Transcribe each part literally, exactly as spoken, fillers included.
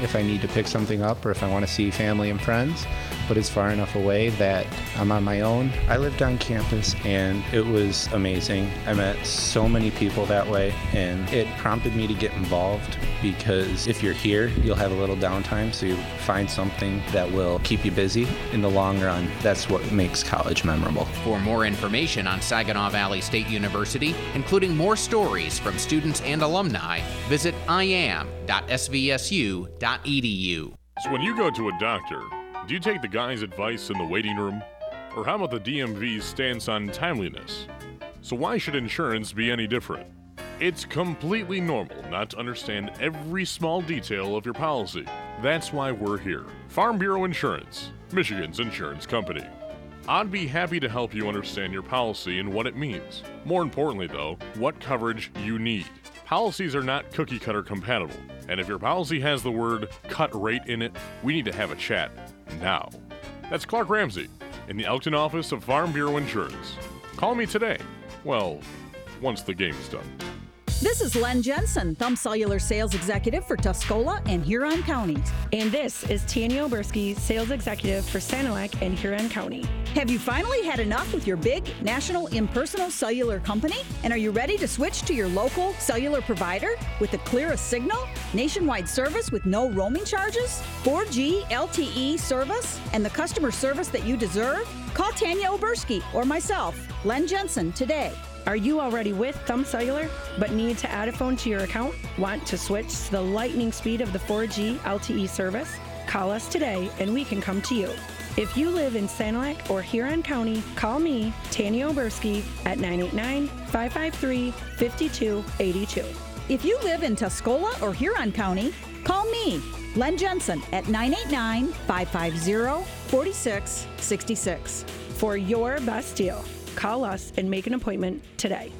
if I need to pick something up or if I want to see family and friends, but it's far enough away that I'm on my own. I lived on campus and it was amazing. I met so many people that way, and it prompted me to get involved because if you're here, you'll have a little downtime, so you find something that will keep you busy in the long run. That's what makes college memorable. For more information on Saginaw Valley State University, including more stories from students and alumni, visit i am dot s v s u dot e d u. So when you go to a doctor, do you take the guy's advice in the waiting room? Or how about the D M V's stance on timeliness? So why should insurance be any different? It's completely normal not to understand every small detail of your policy. That's why we're here. Farm Bureau Insurance, Michigan's insurance company. I'd be happy to help you understand your policy and what it means. More importantly, though, what coverage you need. Policies are not cookie-cutter compatible, and if your policy has the word cut rate in it, we need to have a chat now. That's Clark Ramsey in the Elkton office of Farm Bureau Insurance. Call me today. Well, once the game is done. This is Len Jensen, Thumb Cellular Sales Executive for Tuscola and Huron counties. And this is Tanya Oberski, Sales Executive for Sanilac and Huron County. Have you finally had enough with your big national impersonal cellular company? And are you ready to switch to your local cellular provider with the clearest signal, nationwide service with no roaming charges, four G L T E service, and the customer service that you deserve? Call Tanya Oberski or myself, Len Jensen, today. Are you already with Thumb Cellular but need to add a phone to your account? Want to switch to the lightning speed of the four G L T E service? Call us today and we can come to you. If you live in Sanilac or Huron County, call me, Tanya Oberski, at nine eight nine, five five three, five two eight two. If you live in Tuscola or Huron County, call me, Len Jensen, at nine eight nine, five five zero, four six six six. For your best deal, call us and make an appointment today.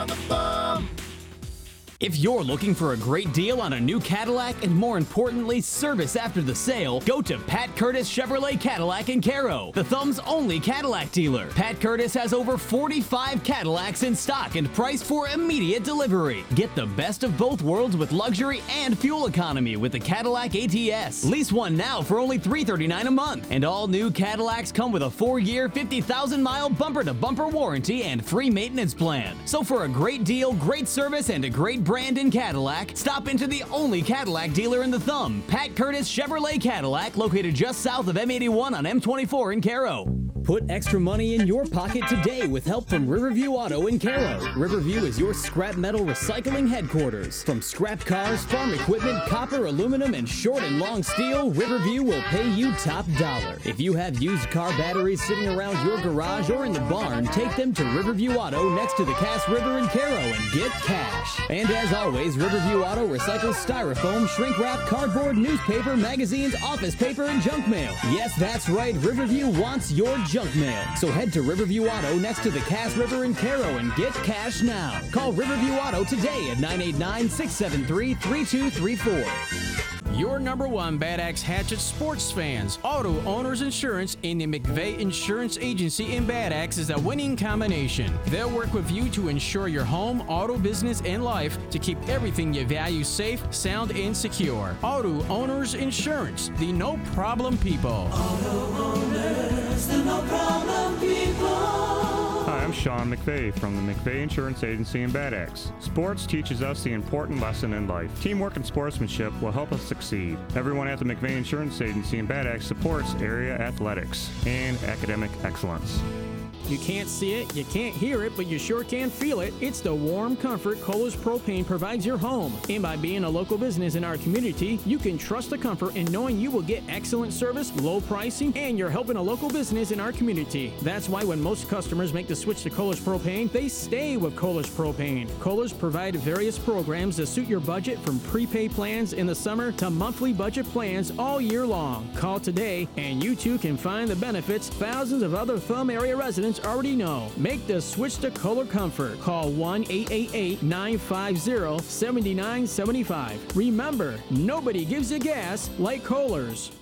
If you're looking for a great deal on a new Cadillac and more importantly, service after the sale, go to Pat Curtis Chevrolet Cadillac in Caro, the Thumb's only Cadillac dealer. Pat Curtis has over forty-five Cadillacs in stock and priced for immediate delivery. Get the best of both worlds with luxury and fuel economy with the Cadillac A T S. Lease one now for only three hundred thirty-nine dollars a month. And all new Cadillacs come with a four-year, fifty thousand mile bumper-to-bumper warranty and free maintenance plan. So for a great deal, great service, and a great brand in Cadillac, stop into the only Cadillac dealer in the Thumb, Pat Curtis Chevrolet Cadillac, located just south of M eighty-one on M twenty-four in Caro. Put extra money in your pocket today with help from Riverview Auto in Caro. Riverview is your scrap metal recycling headquarters. From scrap cars, farm equipment, copper, aluminum, and short and long steel, Riverview will pay you top dollar. If you have used car batteries sitting around your garage or in the barn, take them to Riverview Auto next to the Cass River in Caro and get cash. And as always, Riverview Auto recycles styrofoam, shrink wrap, cardboard, newspaper, magazines, office paper, and junk mail. Yes, that's right, Riverview wants your junk mail. So head to Riverview Auto next to the Cass River in Caro and get cash now. Call Riverview Auto today at nine eight nine, six seven three, three two three four. Your number one Bad Axe Hatchet sports fans. Auto Owners Insurance in the McVeigh Insurance Agency in Bad Axe is a winning combination. They'll work with you to ensure your home, auto, business, and life to keep everything you value safe, sound, and secure. Auto Owners Insurance, the no problem people. Auto Owners, the no problem people. Hi, I'm Sean McVeigh from the McVeigh Insurance Agency in Bad Axe. Sports teaches us the important lesson in life. Teamwork and sportsmanship will help us succeed. Everyone at the McVeigh Insurance Agency in Bad Axe supports area athletics and academic excellence. You can't see it, you can't hear it, but you sure can feel it. It's the warm comfort Kohler's Propane provides your home. And by being a local business in our community, you can trust the comfort in knowing you will get excellent service, low pricing, and you're helping a local business in our community. That's why when most customers make the switch to Kohler's Propane, they stay with Kohler's Propane. Kohler's provide various programs that suit your budget, from prepay plans in the summer to monthly budget plans all year long. Call today and you too can find the benefits thousands of other Thumb area residents already know. Make the switch to Kohler Comfort. Call one eight eight eight, nine five zero, seven nine seven five. Remember, nobody gives you gas like Kohler's.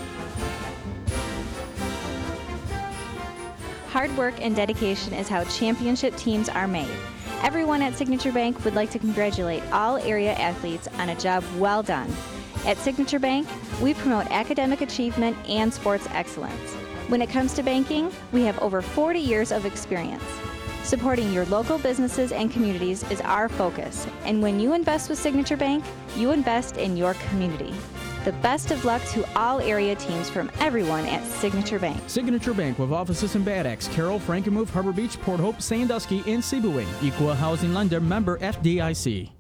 Hard work and dedication is how championship teams are made. Everyone at Signature Bank would like to congratulate all area athletes on a job well done. At Signature Bank, we promote academic achievement and sports excellence. When it comes to banking, we have over forty years of experience. Supporting your local businesses and communities is our focus, and when you invest with Signature Bank, you invest in your community. The best of luck to all area teams from everyone at Signature Bank. Signature Bank with offices in Bad Axe, Carroll, Frankenmuth, Harbor Beach, Port Hope, Sandusky, and Sebewaing. Equal housing lender, member F D I C.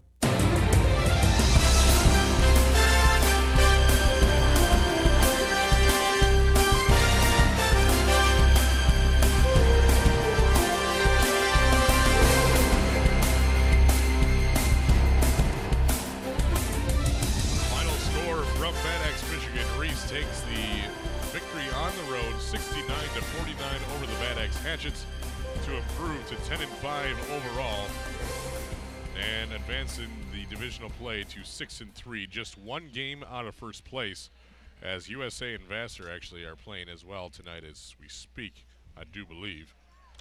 Hatchets to improve to ten and five overall and advance in the divisional play to six and three, just one game out of first place, as U S A and Vassar actually are playing as well tonight as we speak, I do believe.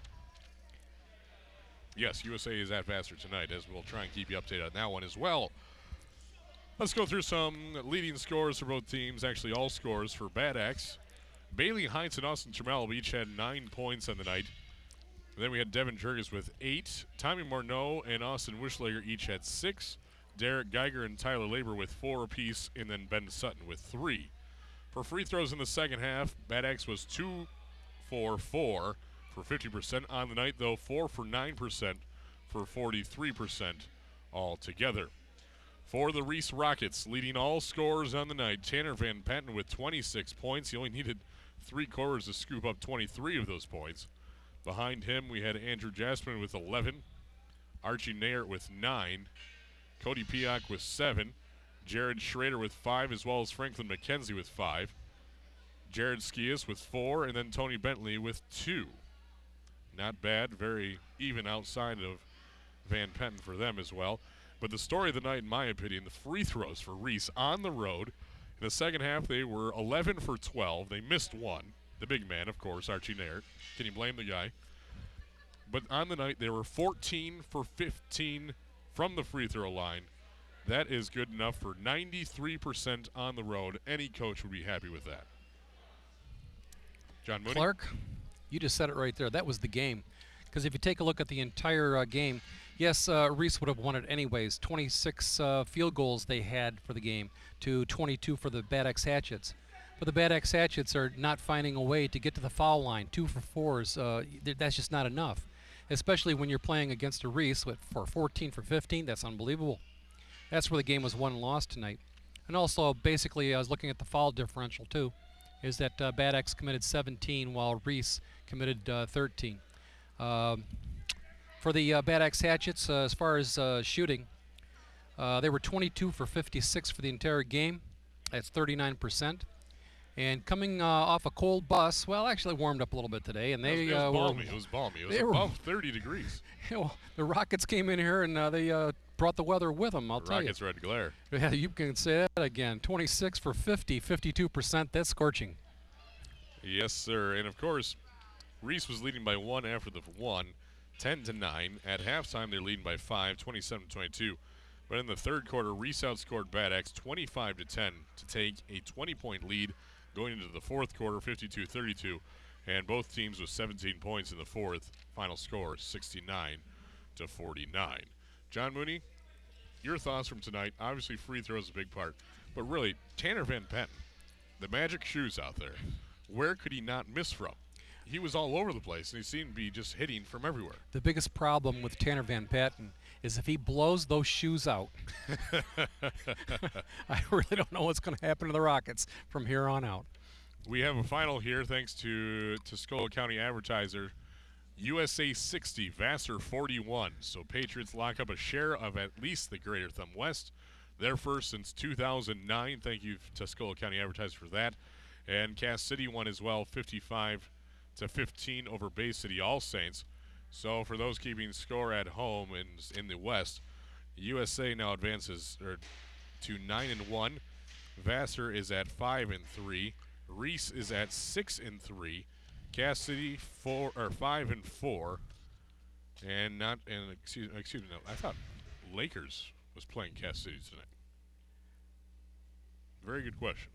Yes, U S A is at Vassar tonight, as we'll try and keep you updated on that one as well. Let's go through some leading scores for both teams, actually all scores for Bad Axe. Bailey Heinz and Austin Trammell each had nine points on the night. And then we had Devin Jurgis with eight. Tommy Morneau and Austin Wischlager each had six. Derek Geiger and Tyler Labor with four apiece, and then Ben Sutton with three. For free throws in the second half, Bad Axe was two for four for fifty percent on the night, though four for nine percent for forty-three percent altogether. For the Reese Rockets, leading all scorers on the night, Tanner Van Patten with twenty-six points. He only needed three quarters to scoop up twenty-three of those points. Behind him, we had Andrew Jasper with eleven, Archie Nair with nine, Cody Pioch with seven, Jared Schrader with five, as well as Franklin McKenzie with five, Jared Skias with four, and then Tony Bentley with two. Not bad, very even outside of Van Patten for them as well. But the story of the night, in my opinion, the free throws for Reese on the road. In the second half, they were eleven for twelve. They missed one. The big man, of course, Archie Nair. Can you blame the guy? But on the night, they were fourteen for fifteen from the free throw line. That is good enough for ninety-three percent on the road. Any coach would be happy with that. John Mooney? Clark, you just said it right there. That was the game. Because if you take a look at the entire uh, game, yes, uh, Reese would have won it anyways. twenty-six uh, field goals they had for the game to twenty-two for the Bad Axe Hatchets. But the Bad Axe Hatchets are not finding a way to get to the foul line. Two for fours, uh, th that's just not enough. Especially when you're playing against a Reese with, for fourteen for fifteen, that's unbelievable. That's where the game was won and lost tonight. And also, basically, I was looking at the foul differential too, is that uh, Bad Axe committed seventeen while Reese committed uh, thirteen. Um, for the uh, Bad Axe Hatchets, uh, as far as uh, shooting, uh, they were twenty-two for fifty-six for the entire game. That's thirty-nine percent. And coming uh, off a cold bus, well, actually warmed up a little bit today, and they it was, it was uh, balmy. were, It was balmy. It was they above were, thirty degrees. You know, the Rockets came in here and uh, they uh, brought the weather with them. I'll the tell Rockets you. red glare. Yeah, you can say that again. twenty-six for fifty, fifty-two percent. That's scorching. Yes, sir. And of course, Reese was leading by one after the one, ten to nine. At halftime, they're leading by five, twenty-seven to twenty-two. But in the third quarter, Reese outscored Bad Axe twenty-five to ten to take a twenty-point lead going into the fourth quarter, fifty-two thirty-two. And both teams with seventeen points in the fourth. Final score, sixty-nine to forty-nine. John Mooney, your thoughts from tonight? Obviously, free throws is a big part. But really, Tanner Van Patten, the magic shoes out there, where could he not miss from? He was all over the place, and he seemed to be just hitting from everywhere. The biggest problem with Tanner Van Patten is if he blows those shoes out, I really don't know what's going to happen to the Rockets from here on out. We have a final here thanks to Tuscola County Advertiser. U S A sixty, Vassar forty-one. So Patriots lock up a share of at least the Greater Thumb West. Their first since two thousand nine. Thank you, Tuscola County Advertiser, for that. And Cass City won as well, fifty-five to fifteen over Bay City All Saints. So for those keeping score at home in in the West, U S A now advances or, to nine and one. Vassar is at five and three. Reese is at six and three. Cass City four or five and four. And not and excuse excuse me. No, I thought Lakers was playing Cass City tonight. Very good question.